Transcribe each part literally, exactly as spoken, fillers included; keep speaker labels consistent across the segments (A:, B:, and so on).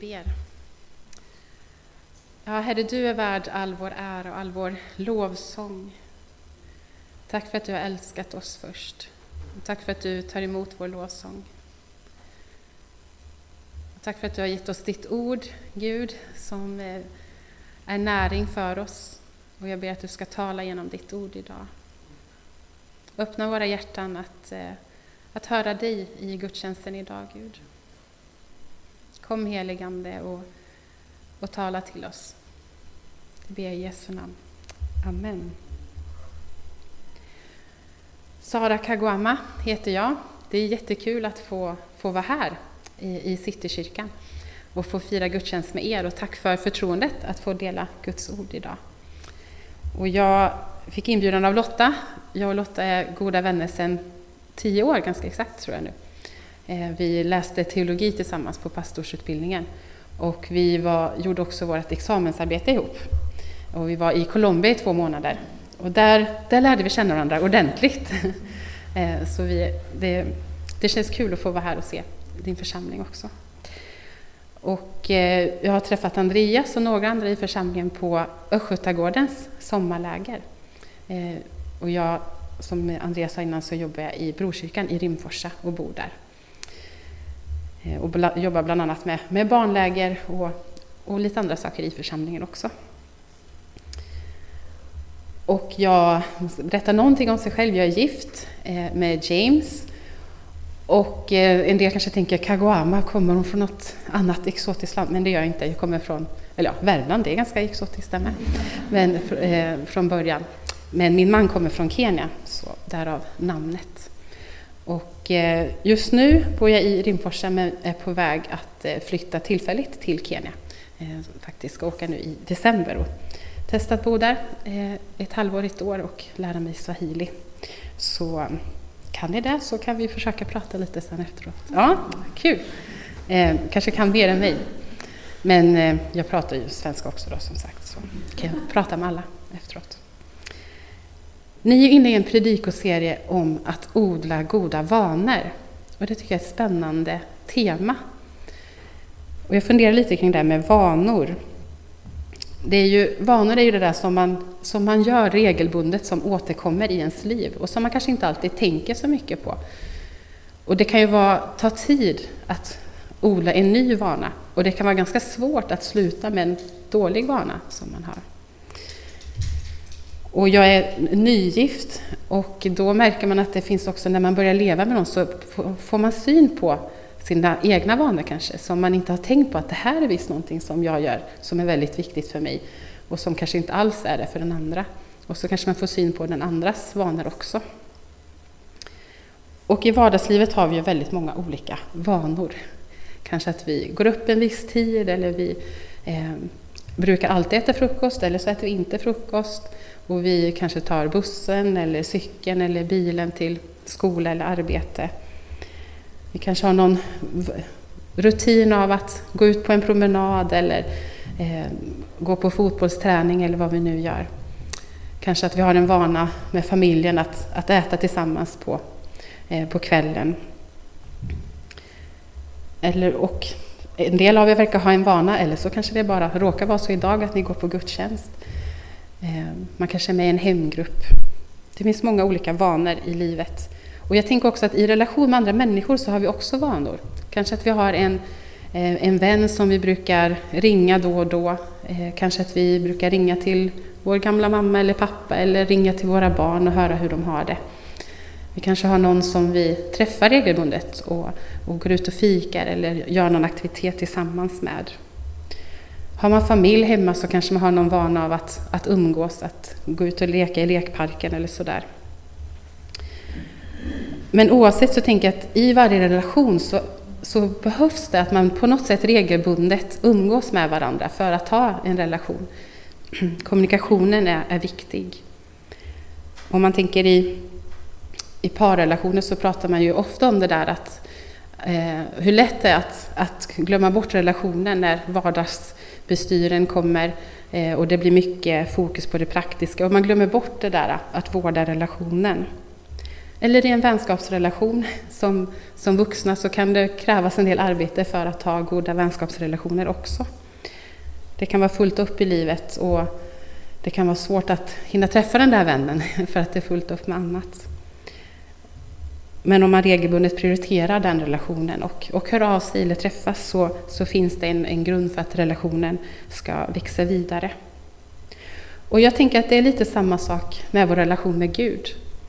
A: ber. Ja, Herre, du är värd all vår ära och all vår lovsång. Tack för att du har älskat oss först. Och tack för att du tar emot vår lovsång. Och tack för att du har gett oss ditt ord, Gud, som är näring för oss. Och jag ber att du ska tala genom ditt ord idag. Öppna våra hjärtan att, att höra dig i gudstjänsten idag, Gud. Kom, heligande, och, och tala till oss. Jag ber i Jesu namn. Amen. Sara Kagwama heter jag. Det är jättekul att få, få vara här i, i Citykyrkan och få fira gudstjänst med er. Och tack för förtroendet att få dela Guds ord idag. Och jag fick inbjudan av Lotta. Jag och Lotta är goda vänner sedan tio år, ganska exakt tror jag nu. Vi läste teologi tillsammans på pastorsutbildningen. Och vi var, gjorde också vårt examensarbete ihop. Och vi var i Colombia i två månader. Och där, där lärde vi känna varandra ordentligt. Så vi, det, det känns kul att få vara här och se din församling också. Och jag har träffat Andreas och några andra i församlingen på Östgötagårdens sommarläger. Och jag, som Andreas sa innan, så jobbar jag i Brokyrkan i Rimforsa och bor där. Och bla, jobbar bland annat med, med barnläger och, och lite andra saker i församlingen också. Och jag berättar någonting om sig själv. Jag är gift eh, med James. Och eh, en del kanske tänker, Kagwama, kommer hon från något annat exotiskt land? Men det gör jag inte. Jag kommer från, eller ja, Värmland, det är ganska exotiskt där med. Men eh, från början. Men min man kommer från Kenya, så därav namnet. Och eh, just nu bor jag i Rimforsa, men är på väg att eh, flytta tillfälligt till Kenya. Eh, faktiskt ska åka nu i december och testa att bo där eh, ett halvår, ett år och lära mig swahili. Så kan ni det, så kan vi försöka prata lite sen efteråt. Ja, kul. Eh, kanske kan mer än mig. Men eh, jag pratar ju svenska också då, som sagt, så kan jag prata med alla efteråt. Ni är inne i en predikoserie om att odla goda vanor. Och det tycker jag är ett spännande tema. Och jag funderar lite kring det här med vanor. Det är ju, vanor är ju det där som man, som man gör regelbundet, som återkommer i ens liv. Och som man kanske inte alltid tänker så mycket på. Och det kan ju vara, ta tid att odla en ny vana. Och det kan vara ganska svårt att sluta med en dålig vana som man har. Och jag är nygift, och då märker man att det finns också, när man börjar leva med någon, så får man syn på sina egna vanor kanske, som man inte har tänkt på, att det här är visst någonting som jag gör som är väldigt viktigt för mig och som kanske inte alls är det för den andra. Och så kanske man får syn på den andras vanor också. Och i vardagslivet har vi ju väldigt många olika vanor. Kanske att vi går upp en viss tid, eller vi eh, brukar alltid äta frukost, eller så äter vi inte frukost. Och vi kanske tar bussen eller cykeln eller bilen till skola eller arbete. Vi kanske har någon rutin av att gå ut på en promenad eller eh, gå på fotbollsträning eller vad vi nu gör. Kanske att vi har en vana med familjen att, att äta tillsammans på, eh, på kvällen. Eller, och en del av er verkar ha en vana, eller så kanske det bara råkar vara så idag att ni går på gudstjänst. Man kanske är med i en hemgrupp. Det finns många olika vanor i livet. Och jag tänker också att i relation med andra människor så har vi också vanor. Kanske att vi har en, en vän som vi brukar ringa då och då. Kanske att vi brukar ringa till vår gamla mamma eller pappa, eller ringa till våra barn och höra hur de har det. Vi kanske har någon som vi träffar regelbundet och, och går ut och fikar eller gör någon aktivitet tillsammans med. Har man familj hemma så kanske man har någon vana av att, att umgås, att gå ut och leka i lekparken eller sådär. Men oavsett så tänker jag att i varje relation så, så behövs det att man på något sätt regelbundet umgås med varandra för att ha en relation. Kommunikationen är, är viktig. Om man tänker i, i parrelationer så pratar man ju ofta om det där att eh, hur lätt det är att, att glömma bort relationen när vardagsbestyren kommer eh, och det blir mycket fokus på det praktiska. Och man glömmer bort det där att vårda relationen. Eller i en vänskapsrelation som, som vuxna så kan det krävas en del arbete för att ha goda vänskapsrelationer också. Det kan vara fullt upp i livet och det kan vara svårt att hinna träffa den där vännen för att det är fullt upp med annat. Men om man regelbundet prioriterar den relationen och, och hör av sig eller träffas så, så finns det en, en grund för att relationen ska växa vidare. Och jag tänker att det är lite samma sak med vår relation med Gud.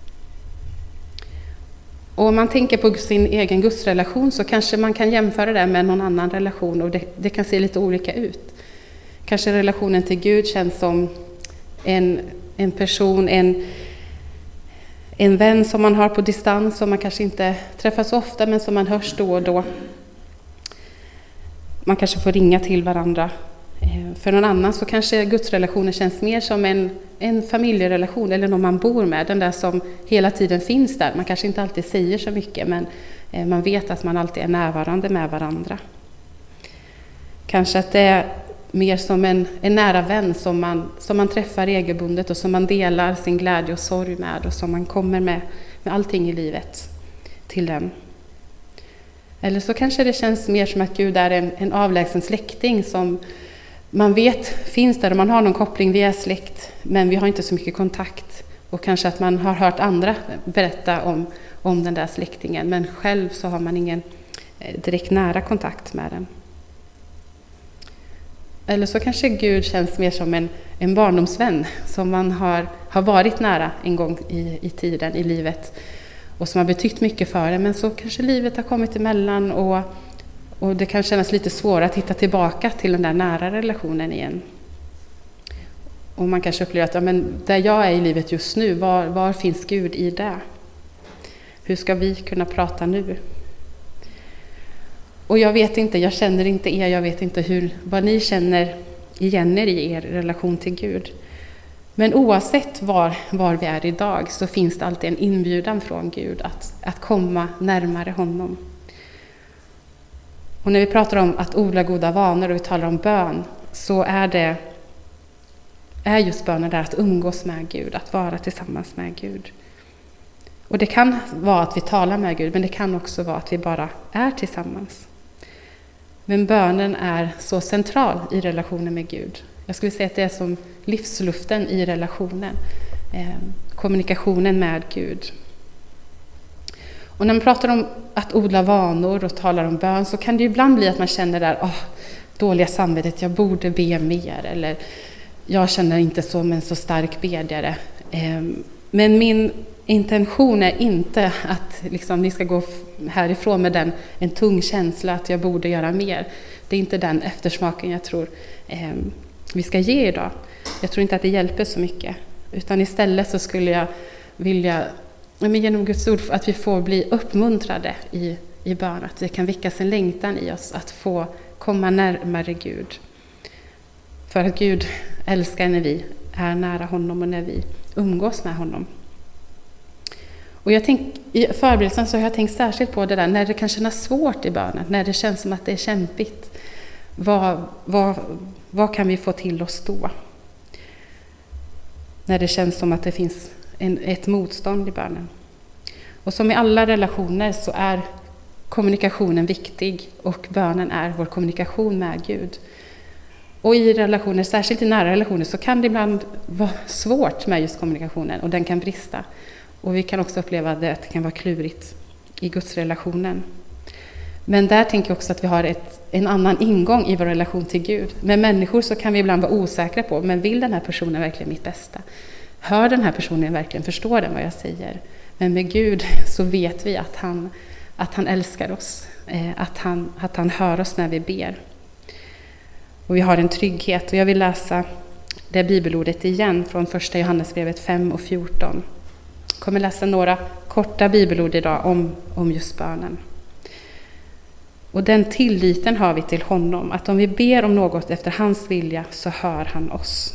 A: Och om man tänker på sin egen gudsrelation så kanske man kan jämföra det med någon annan relation och det, det kan se lite olika ut. Kanske relationen till Gud känns som en, en person, en, en vän som man har på distans som man kanske inte träffar så ofta men som man hörs då och då. Man kanske får ringa till varandra. För någon annan så kanske gudsrelationen känns mer som en, en familjerelation eller någon man bor med. Den där som hela tiden finns där. Man kanske inte alltid säger så mycket men man vet att man alltid är närvarande med varandra. Kanske att det är mer som en, en nära vän som man, som man träffar regelbundet och som man delar sin glädje och sorg med och som man kommer med, med allting i livet till den. Eller så kanske det känns mer som att Gud är en, en avlägsen släkting som man vet finns där och man har någon koppling, vi är släkt men vi har inte så mycket kontakt. Och kanske att man har hört andra berätta om, om den där släktingen men själv så har man ingen direkt nära kontakt med den. Eller så kanske Gud känns mer som en, en barndomsvän som man har, har varit nära en gång i, i tiden, i livet. Och som har betytt mycket för det. Men så kanske livet har kommit emellan och, och det kan kännas lite svårare att hitta tillbaka till den där nära relationen igen. Och man kanske upplever att ja, men där jag är i livet just nu, var, var finns Gud i det? Hur ska vi kunna prata nu? Och jag vet inte, jag känner inte er, jag vet inte hur, vad ni känner igen er i er relation till Gud. Men oavsett var, var vi är idag så finns det alltid en inbjudan från Gud att, att komma närmare honom. Och när vi pratar om att odla goda vanor och vi talar om bön så är det är just bönen där att umgås med Gud, att vara tillsammans med Gud. Och det kan vara att vi talar med Gud men det kan också vara att vi bara är tillsammans. Men bönen är så central i relationen med Gud. Jag skulle säga att det är som livsluften i relationen. Eh, kommunikationen med Gud. Och när man pratar om att odla vanor och talar om bön så kan det ju ibland bli att man känner där, åh, dåliga samvetet, jag borde be mer. Eller jag känner inte som en så stark bedjare. Eh, men min intention är inte att liksom, ni ska gå härifrån med den, en tung känsla att jag borde göra mer. Det är inte den eftersmaken jag tror eh, vi ska ge idag. Jag tror inte att det hjälper så mycket. Utan istället så skulle jag vilja, men genom Guds ord, att vi får bli uppmuntrade i, i bön. Att det kan väckas en längtan i oss att få komma närmare Gud. För att Gud älskar när vi är nära honom och när vi umgås med honom. Och jag tänk, i förberedelsen så har jag tänkt särskilt på det där när det kan kännas svårt i bönen, när det känns som att det är kämpigt. Vad, vad, vad kan vi få till oss då? När det känns som att det finns en, ett motstånd i bönen. Och som i alla relationer så är kommunikationen viktig och bönen är vår kommunikation med Gud. Och i relationer, särskilt i nära relationer, så kan det ibland vara svårt med just kommunikationen och den kan brista. Och vi kan också uppleva att det kan vara klurigt i Guds relationen. Men där tänker jag också att vi har ett, en annan ingång i vår relation till Gud. Med människor så kan vi ibland vara osäkra på, men vill den här personen verkligen mitt bästa? Hör den här personen verkligen, förstår den vad jag säger? Men med Gud så vet vi att han, att han älskar oss, att han, att han hör oss när vi ber. Och vi har en trygghet. Och jag vill läsa det bibelordet igen från första Johannesbrevet fem och fjorton. Jag kommer läsa några korta bibelord idag om, om just bönen. Och den tilliten har vi till honom, att om vi ber om något efter hans vilja så hör han oss.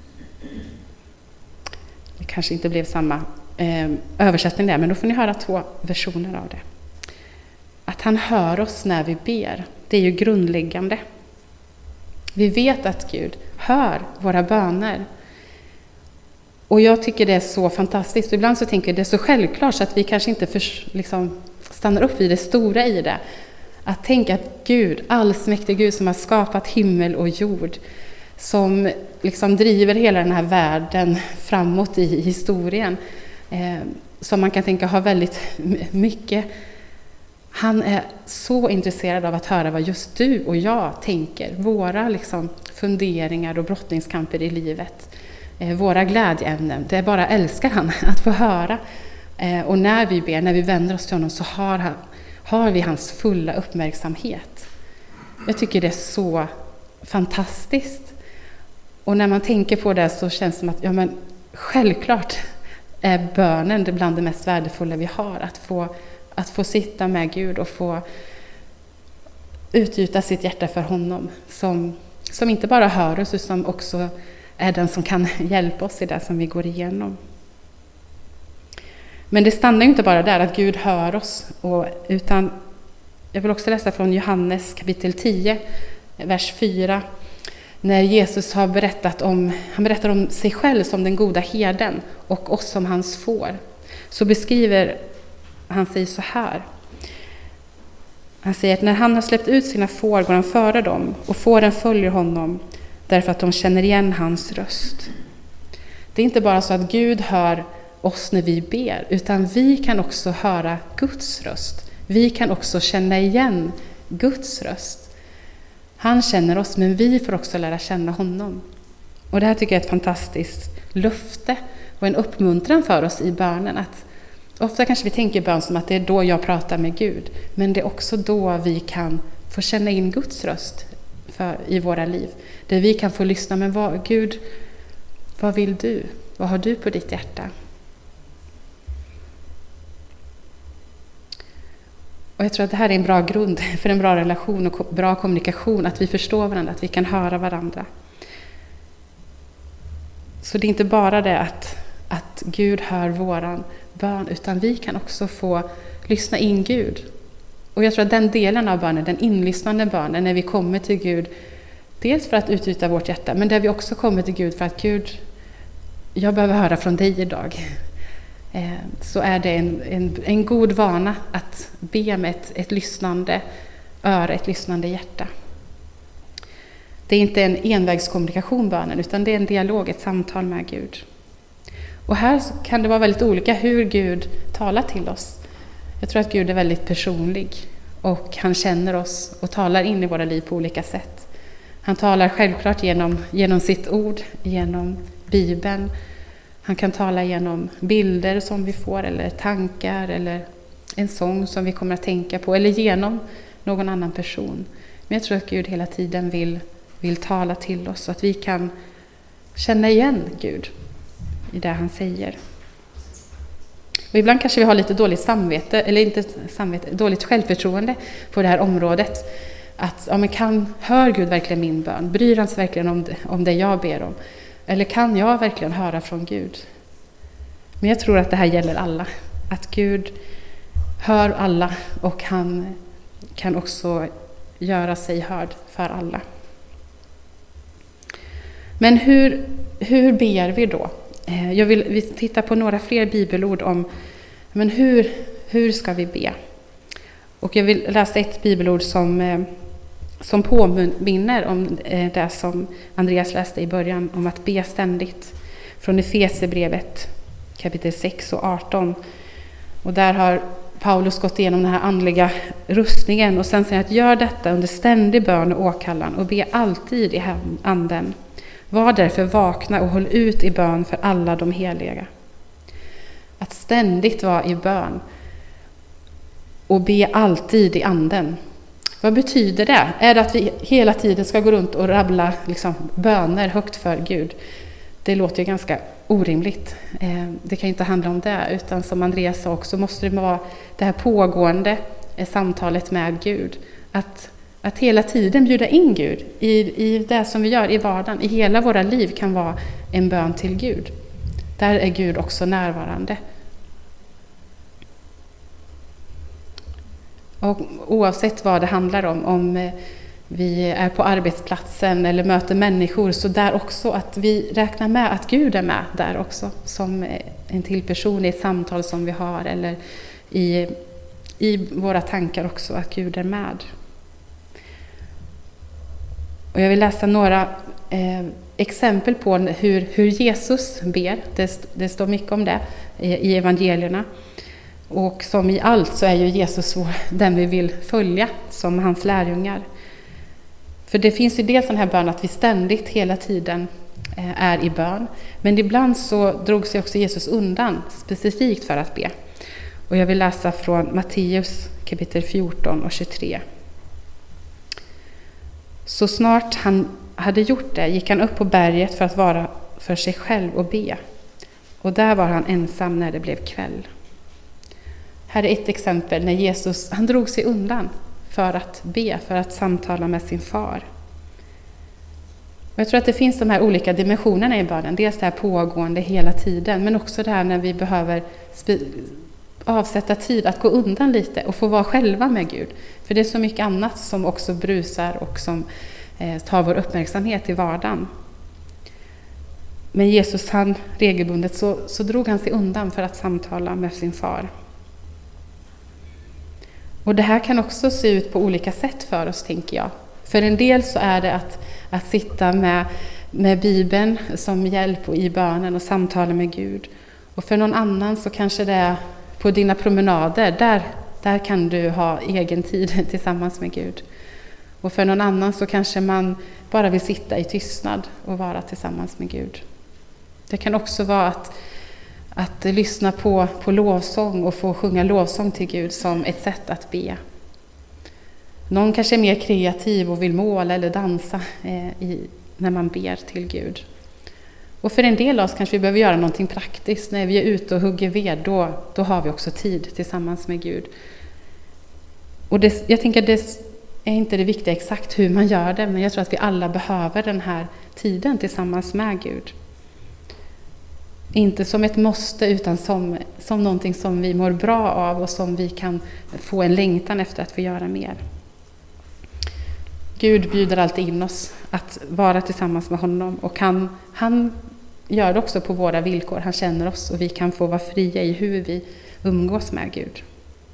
A: Det kanske inte blev samma eh, översättning där, men då får ni höra två versioner av det. Att han hör oss när vi ber, det är ju grundläggande. Vi vet att Gud hör våra böner. Och jag tycker det är så fantastiskt. Ibland så tänker jag det är så självklart så att vi kanske inte för, liksom, stannar upp vid det stora i det. Att tänka att Gud, allsmäktig Gud som har skapat himmel och jord, som liksom driver hela den här världen framåt i historien, eh, som man kan tänka har väldigt mycket. Han är så intresserad av att höra vad just du och jag tänker, våra liksom funderingar och brottningskamper i livet, eh, våra glädjeämnen. Det bara älskar han att få höra. Eh, och när vi ber, när vi vänder oss till honom, så har, han, har vi hans fulla uppmärksamhet. Jag tycker det är så fantastiskt. Och när man tänker på det så känns det som att ja, men självklart är bönen det bland det mest värdefulla vi har. Att få, att få sitta med Gud och få utgjuta sitt hjärta för honom. Som, som inte bara hör oss utan också är den som kan hjälpa oss i det som vi går igenom. Men det stannar inte bara där att Gud hör oss. Och, utan jag vill också läsa från Johannes kapitel tio, vers fyra. När Jesus har berättat om, han berättar om sig själv som den goda herden och oss som hans får. Så beskriver han sig så här. Han säger att när han har släppt ut sina får går han före dem och fåren följer honom därför att de känner igen hans röst. Det är inte bara så att Gud hör oss när vi ber, utan vi kan också höra Guds röst. Vi kan också känna igen Guds röst. Han känner oss, men vi får också lära känna honom. Och det här tycker jag är ett fantastiskt löfte och en uppmuntran för oss i bönen. Att ofta kanske vi tänker bön som att det är då jag pratar med Gud. Men det är också då vi kan få känna in Guds röst för, i våra liv. Där vi kan få lyssna, men vad, Gud, vad vill du? Vad har du på ditt hjärta? Och jag tror att det här är en bra grund för en bra relation och bra kommunikation. Att vi förstår varandra, att vi kan höra varandra. Så det är inte bara det att, att Gud hör våran bön, utan vi kan också få lyssna in Gud. Och jag tror att den delen av bönen, den inlyssnande bönen, när vi kommer till Gud, dels för att utgjuta vårt hjärta, men där vi också kommer till Gud för att Gud, jag behöver höra från dig idag. Så är det en, en, en god vana att be med ett, ett lyssnande öra, ett lyssnande hjärta. Det är inte en envägskommunikation bönen, utan det är en dialog, ett samtal med Gud. Och här kan det vara väldigt olika hur Gud talar till oss. Jag tror att Gud är väldigt personlig och han känner oss och talar in i våra liv på olika sätt. Han talar självklart genom, genom sitt ord, genom Bibeln. Han kan tala genom bilder som vi får, eller tankar, eller en sång som vi kommer att tänka på, eller genom någon annan person. Men jag tror att Gud hela tiden vill, vill tala till oss, så att vi kan känna igen Gud i det han säger. Och ibland kanske vi har lite dåligt samvete, eller inte samvete, dåligt självförtroende på det här området. Att, ja, men kan, hör Gud verkligen min bön? Bryr han sig verkligen om det, om det jag ber om? Eller kan jag verkligen höra från Gud? Men jag tror att det här gäller alla. Att Gud hör alla och han kan också göra sig hörd för alla. Men hur, hur ber vi då? Jag vill vi titta på några fler bibelord om men hur, hur ska vi be? Och jag vill läsa ett bibelord som, som påminner om det som Andreas läste i början, om att be ständigt. Från Efesierbrevet kapitel sex och arton. Och där har Paulus gått igenom den här andliga rustningen och sen säger att gör detta under ständig bön och åkallan och be alltid i anden. Var därför vakna och håll ut i bön för alla de heliga. Att ständigt vara i bön och be alltid i anden. Vad betyder det? Är det att vi hela tiden ska gå runt och rabbla liksom, böner högt för Gud? Det låter ju ganska orimligt. Det kan inte handla om det, utan som Andreas sa också måste det vara det här pågående samtalet med Gud. Att, att hela tiden bjuda in Gud i, i det som vi gör i vardagen. I hela våra liv kan vara en bön till Gud. Där är Gud också närvarande. Och oavsett vad det handlar om, om vi är på arbetsplatsen eller möter människor, så där också att vi räknar med att Gud är med där också som en till person i ett samtal som vi har, eller i, i våra tankar också, att Gud är med. Och jag vill läsa några eh, exempel på hur, hur Jesus ber. Det, det står mycket om det i, i evangelierna. Och som i allt så är ju Jesus vår, den vi vill följa som hans lärjungar. För det finns ju dels den här bön att vi ständigt hela tiden eh, är i bön. Men ibland så drog sig också Jesus undan specifikt för att be. Och jag vill läsa från Matteus kapitel fjorton och tjugotre. Så snart han hade gjort det gick han upp på berget för att vara för sig själv och be. Och där var han ensam när det blev kväll. Här är ett exempel när Jesus, han drog sig undan för att be, för att samtala med sin far. Och jag tror att det finns de här olika dimensionerna i bönen. Dels det här pågående hela tiden, men också det här när vi behöver avsätta tid att gå undan lite och få vara själva med Gud. För det är så mycket annat som också brusar och som eh, tar vår uppmärksamhet i vardagen. Men Jesus, han regelbundet så, så drog han sig undan för att samtala med sin far. Och det här kan också se ut på olika sätt för oss, tänker jag. För en del så är det att, att sitta med, med Bibeln som hjälp och i bönen och samtala med Gud. Och för någon annan så kanske det är på dina promenader, där, där kan du ha egen tid tillsammans med Gud. Och för någon annan så kanske man bara vill sitta i tystnad och vara tillsammans med Gud. Det kan också vara att, att lyssna på, på lovsång och få sjunga lovsång till Gud som ett sätt att be. Någon kanske är mer kreativ och vill måla eller dansa eh, i, när man ber till Gud. Och för en del av oss kanske vi behöver göra någonting praktiskt. När vi är ute och hugger ved, då, då har vi också tid tillsammans med Gud. Och det, jag tänker det är inte det viktiga exakt hur man gör det, men jag tror att vi alla behöver den här tiden tillsammans med Gud. Inte som ett måste, utan som, som någonting som vi mår bra av och som vi kan få en längtan efter att få göra mer. Gud bjuder alltid in oss att vara tillsammans med honom, och han, han gör det också på våra villkor. Han känner oss och vi kan få vara fria i hur vi umgås med Gud.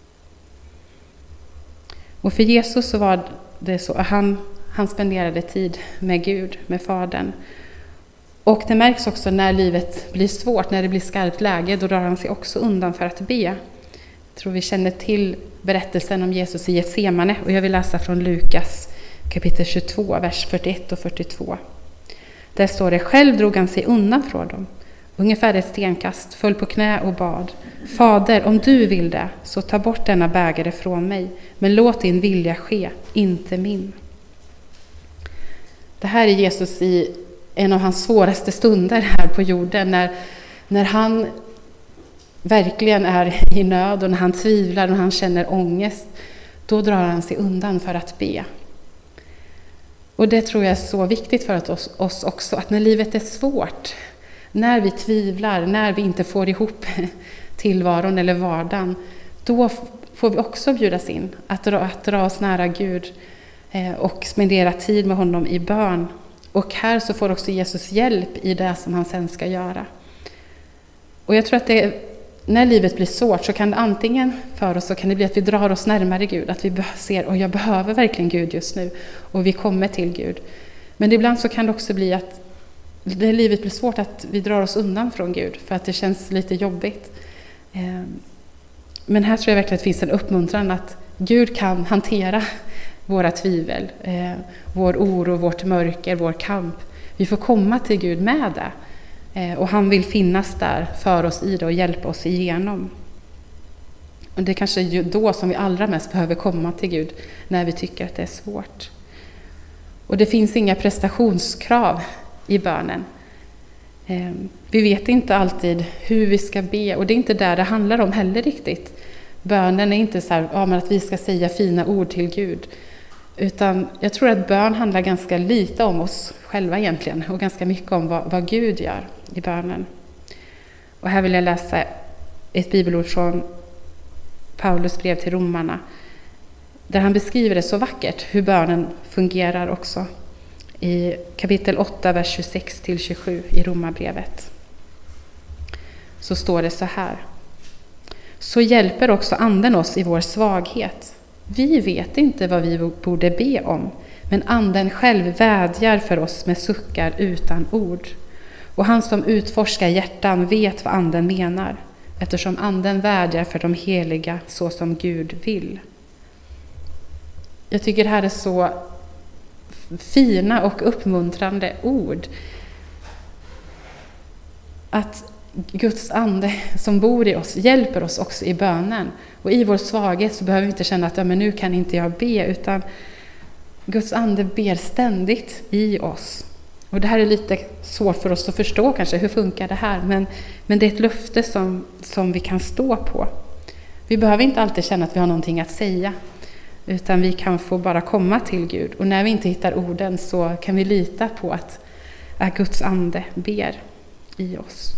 A: Och för Jesus så var det så att han, han spenderade tid med Gud, med Fadern. Och det märks också när livet blir svårt, när det blir skarpt läge, då drar han sig också undan för att be. Jag tror vi känner till berättelsen om Jesus i Getsemane, och jag vill läsa från Lukas kapitel tjugotvå, vers fyrtioett och fyrtiotvå. Där står det: själv drog han sig undan från dem, ungefär ett stenkast, föll på knä och bad: Fader, om du vill det, så ta bort denna bägare från mig, men låt din vilja ske, inte min. Det här är Jesus i en av hans svåraste stunder här på jorden, när, när han verkligen är i nöd och när han tvivlar och han känner ångest. Då drar han sig undan för att be. Och det tror jag är så viktigt för oss, oss också, att när livet är svårt, när vi tvivlar, när vi inte får ihop tillvaron eller vardagen, då får vi också bjudas in att dra, att dra oss nära Gud eh, och spendera tid med honom i bön. Och här så får också Jesus hjälp i det som han sen ska göra. Och jag tror att det, när livet blir svårt, så kan det antingen för oss så kan det bli att vi drar oss närmare Gud. Att vi ser, och jag behöver verkligen Gud just nu. Och vi kommer till Gud. Men ibland så kan det också bli att när livet blir svårt, att vi drar oss undan från Gud. För att det känns lite jobbigt. Men här tror jag verkligen att det finns en uppmuntran att Gud kan hantera våra tvivel, eh, vår oro, vårt mörker, vår kamp. Vi får komma till Gud med det. Eh, och han vill finnas där för oss i det och hjälpa oss igenom. Och det är kanske ju då som vi allra mest behöver komma till Gud, när vi tycker att det är svårt. Och det finns inga prestationskrav i bönen. Eh, vi vet inte alltid hur vi ska be, och det är inte där det handlar om heller riktigt. Bönen är inte så här, ja, men att vi ska säga fina ord till Gud. Utan jag tror att bön handlar ganska lite om oss själva egentligen, och ganska mycket om vad, vad Gud gör i bönen. Och här vill jag läsa ett bibelord från Paulus brev till romarna, där han beskriver det så vackert hur bönen fungerar också. I kapitel åtta, vers tjugosex till tjugosju i Romarbrevet. Så står det så här. Så hjälper också anden oss i vår svaghet. Vi vet inte vad vi borde be om, men anden själv vädjar för oss med suckar utan ord. Och han som utforskar hjärtan vet vad anden menar, eftersom anden vädjar för de heliga så som Gud vill. Jag tycker det här är så fina och uppmuntrande ord. Att Guds ande som bor i oss hjälper oss också i bönen. Och i vår svaghet så behöver vi inte känna att ja, men nu kan inte jag be, utan Guds ande ber ständigt i oss. Och det här är lite svårt för oss att förstå kanske, hur funkar det här? Men, men det är ett löfte som, som vi kan stå på. Vi behöver inte alltid känna att vi har någonting att säga, utan vi kan få bara komma till Gud. Och när vi inte hittar orden så kan vi lita på att, att Guds ande ber i oss.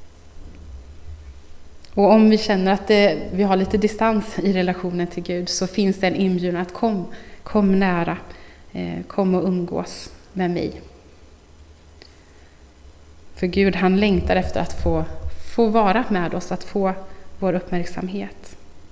A: Och om vi känner att det, vi har lite distans i relationen till Gud, så finns det en inbjudan att kom, kom nära, eh, kom och umgås med mig. För Gud, han längtar efter att få, få vara med oss, att få vår uppmärksamhet.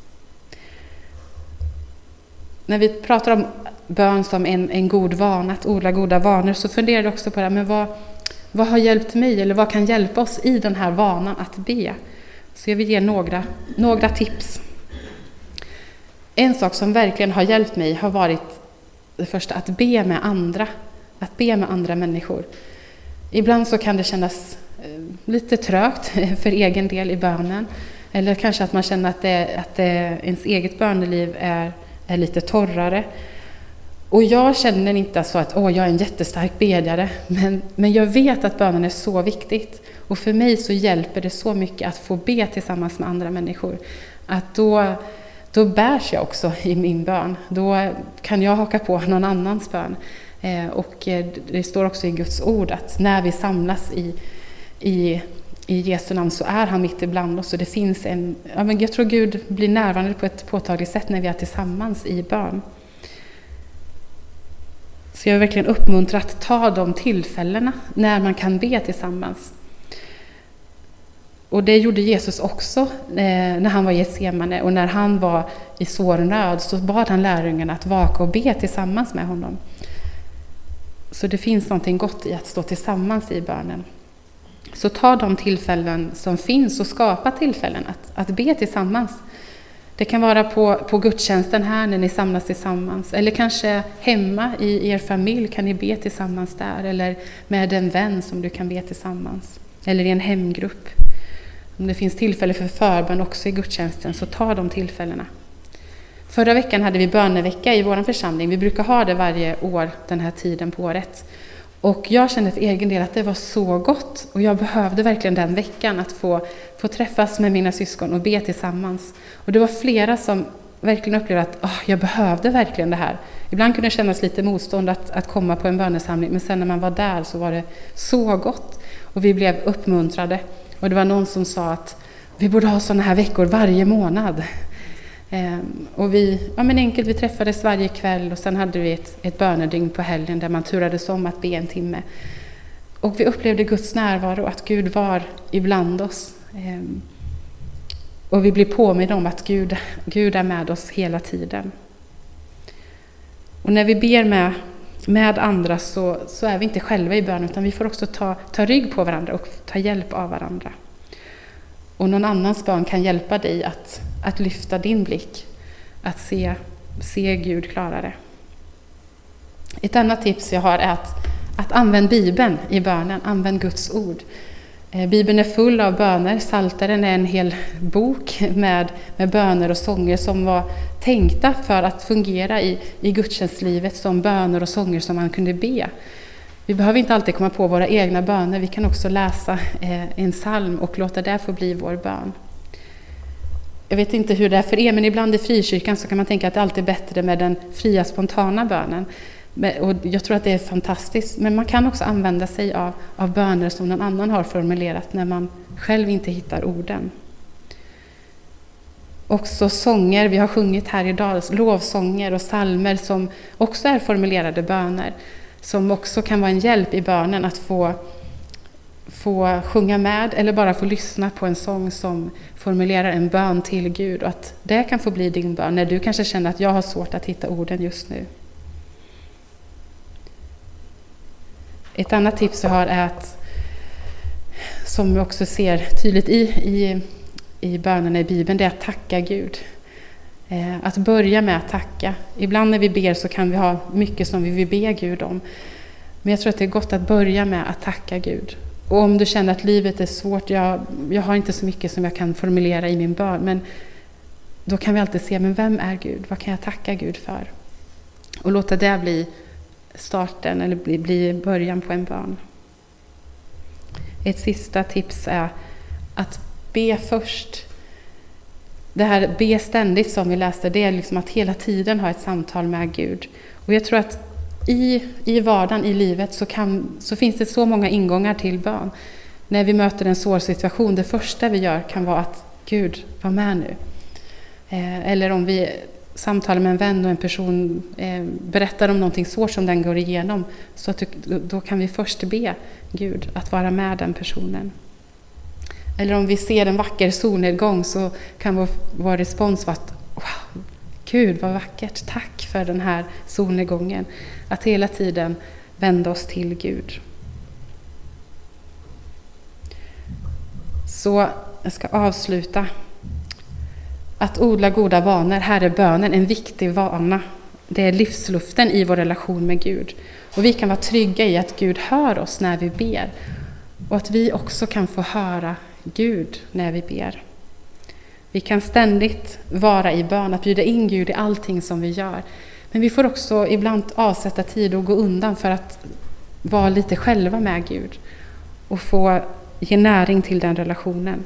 A: När vi pratar om bön som en, en god vana, att odla goda vanor, så funderar jag också på det, men vad, vad har hjälpt mig, eller vad kan hjälpa oss i den här vanan att be? Så jag vill ge några, några tips. En sak som verkligen har hjälpt mig har varit det första, att be med andra. Att be med andra människor. Ibland så kan det kännas lite trögt för egen del i bönen. Eller kanske att man känner att, det, att det, ens eget böneliv är, är lite torrare. Och jag känner inte så att åh, jag är en jättestark bedjare. Men, men jag vet att bönen är så viktigt. Och för mig så hjälper det så mycket att få be tillsammans med andra människor. Att då, då bärs jag också i min bön. Då kan jag haka på någon annans bön. Eh, och det står också i Guds ord att när vi samlas i, i, i Jesu namn så är han mitt ibland oss. Och det finns en, ja, men jag tror Gud blir närvarande på ett påtagligt sätt när vi är tillsammans i bön. Så jag vill verkligen uppmuntra att ta de tillfällena när man kan be tillsammans. Och det gjorde Jesus också eh, när han var i Getsemane, och när han var i svår nöd så bad han lärjungarna att vaka och be tillsammans med honom. Så det finns någonting gott i att stå tillsammans i bönen. Så ta de tillfällen som finns och skapa tillfällen att, att be tillsammans. Det kan vara på, på gudstjänsten här när ni samlas tillsammans. Eller kanske hemma i er familj kan ni be tillsammans där. Eller med en vän som du kan be tillsammans. Eller i en hemgrupp. Om det finns tillfälle för förbön också i gudstjänsten, så ta de tillfällena. Förra veckan hade vi bönevecka i vår församling. Vi brukar ha det varje år den här tiden på året. Och jag kände för egen del att det var så gott. Och jag behövde verkligen den veckan att få, få träffas med mina syskon och be tillsammans. Och det var flera som verkligen upplevde att oh, jag behövde verkligen det här. Ibland kunde det kännas lite motstånd att, att komma på en bönesamling. Men sen när man var där så var det så gott. Och vi blev uppmuntrade. Och det var någon som sa att vi borde ha sådana här veckor varje månad. Ehm, och vi, ja men enkelt, vi träffades varje kväll och sen hade vi ett, ett bönedygn på helgen där man turades om att be en timme. Och vi upplevde Guds närvaro, att Gud var ibland oss. Ehm, och vi blir påminna om att Gud, Gud är med oss hela tiden. Och när vi ber med, med andra så, så är vi inte själva i bön, utan vi får också ta, ta rygg på varandra och ta hjälp av varandra. Och någon annans bön kan hjälpa dig att, att lyfta din blick, att se, se Gud klarare. Ett annat tips jag har är att, att använda Bibeln i bönen, använd Guds ord. Bibeln är full av böner. Psaltaren är en hel bok med, med böner och sånger som var tänkta för att fungera i, i gudstjänstlivet som böner och sånger som man kunde be. Vi behöver inte alltid komma på våra egna böner. Vi kan också läsa eh, en psalm och låta det få bli vår bön. Jag vet inte hur det är för er, men ibland i frikyrkan så kan man tänka att det alltid är bättre med den fria spontana bönen. Och jag tror att det är fantastiskt, men man kan också använda sig av, av böner som någon annan har formulerat när man själv inte hittar orden. också sånger, vi har sjungit här idag, lovsånger och psalmer som också är formulerade böner, som också kan vara en hjälp i bönen att få, få sjunga med eller bara få lyssna på en sång som formulerar en bön till Gud, och att det kan få bli din bön när du kanske känner att jag har svårt att hitta orden just nu. Ett annat tips jag har är att, som vi också ser tydligt i, i, i bönerna i Bibeln, det är att tacka Gud. Eh, att börja med att tacka. Ibland när vi ber så kan vi ha mycket som vi vill be Gud om. Men jag tror att det är gott att börja med att tacka Gud. Och om du känner att livet är svårt, jag, jag har inte så mycket som jag kan formulera i min bön, men då kan vi alltid se, men vem är Gud? Vad kan jag tacka Gud för? Och låta det bli starten eller bli, bli början på en bön. Ett sista tips är att be först. Det här be ständigt som vi läste, det är liksom att hela tiden ha ett samtal med Gud. Och jag tror att i, i vardagen, i livet, så, kan, så finns det så många ingångar till bön. När vi möter en svår situation, det första vi gör kan vara att Gud, var med nu. Eh, eller om vi samtalar med en vän och en person eh, berättar om någonting svårt som den går igenom, så att, då kan vi först be Gud att vara med den personen. Eller om vi ser en vacker solnedgång, så kan vår, vår respons vara att wow, Gud vad vackert, tack för den här solnedgången. Att hela tiden vända oss till Gud. Så jag ska avsluta. Att odla goda vanor, här är bönen en viktig vana. Det är livsluften i vår relation med Gud. Och vi kan vara trygga i att Gud hör oss när vi ber. Och att vi också kan få höra Gud när vi ber. Vi kan ständigt vara i bön, att bjuda in Gud i allting som vi gör. Men vi får också ibland avsätta tid och gå undan för att vara lite själva med Gud. Och få ge näring till den relationen.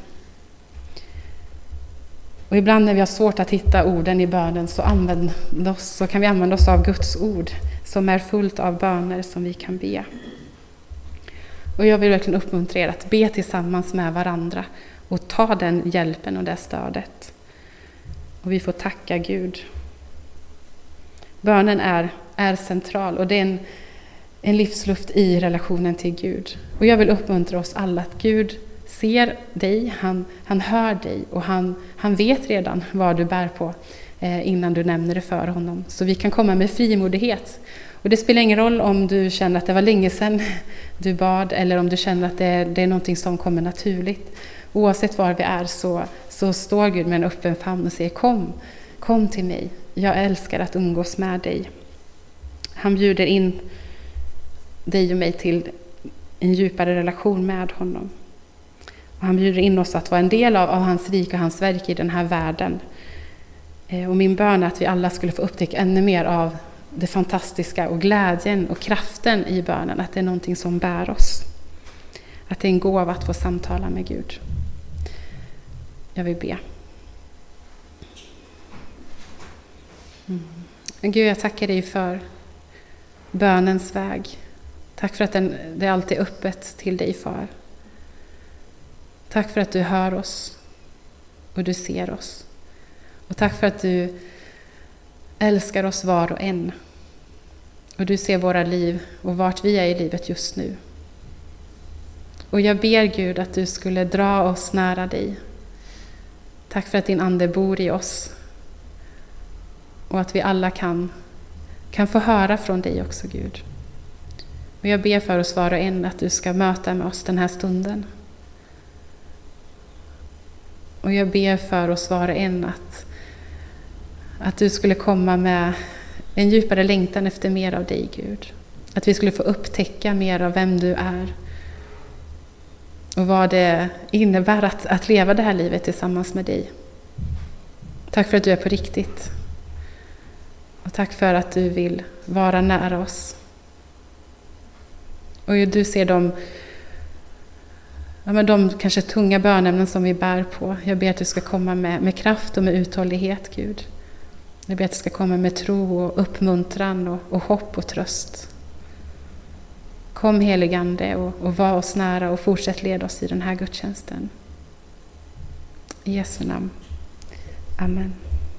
A: Och ibland när vi har svårt att hitta orden i bönen, så, använd oss, så kan vi använda oss av Guds ord som är fullt av böner som vi kan be. Och jag vill verkligen uppmuntra er att be tillsammans med varandra och ta den hjälpen och det stödet. Och vi får tacka Gud. Bönen är, är central, och det är en, en livsluft i relationen till Gud. Och jag vill uppmuntra oss alla att Gud ser dig, han, han hör dig, och han, han vet redan vad du bär på eh, innan du nämner det för honom. Så vi kan komma med frimodighet. Och det spelar ingen roll om du känner att det var länge sedan du bad, eller om du känner att det, det är någonting som kommer naturligt. Oavsett var vi är, så, så står Gud med en öppen famn och säger kom, kom till mig. Jag älskar att umgås med dig. Han bjuder in dig och mig till en djupare relation med honom. Och han bjuder in oss att vara en del av, av hans rik och hans verk i den här världen. Eh, och min bön är att vi alla skulle få upptäcka ännu mer av det fantastiska och glädjen och kraften i bönen. Att det är någonting som bär oss. Att det är en gåva att få samtala med Gud. Jag vill be. Mm. Gud, jag tackar dig för bönens väg. Tack för att den, det alltid är öppet till dig, far. Tack för att du hör oss och du ser oss. Och tack för att du älskar oss var och en. Och du ser våra liv och vart vi är i livet just nu. Och jag ber Gud att du skulle dra oss nära dig. Tack för att din ande bor i oss. Och att vi alla kan, kan få höra från dig också, Gud. Och jag ber för oss var och en att du ska möta med oss den här stunden. Och jag ber för oss var och en att, att du skulle komma med en djupare längtan efter mer av dig, Gud. Att vi skulle få upptäcka mer av vem du är. Och vad det innebär att, att leva det här livet tillsammans med dig. Tack för att du är på riktigt. Och tack för att du vill vara nära oss. Och du ser de, ja, men de kanske tunga bönämnen som vi bär på. Jag ber att du ska komma med, med kraft och med uthållighet, Gud. Jag ber att du ska komma med tro och uppmuntran och, och hopp och tröst. Kom heligande och, och var oss nära och fortsätt leda oss i den här gudstjänsten. I Jesu namn. Amen.